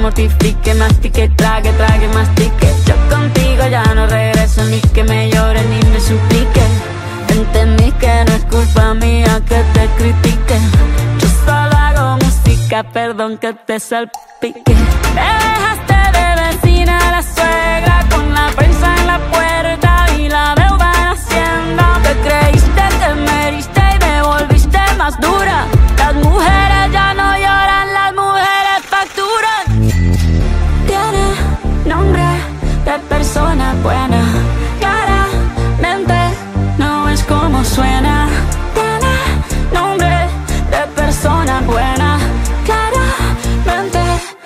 mortifique, mastique, trague, trague, mastique. Yo contigo ya no regreso, ni que me llore ni me suplique. Entendí que no es culpa mía que te critique. Yo solo hago música, perdón que te salpique. Me dejaste de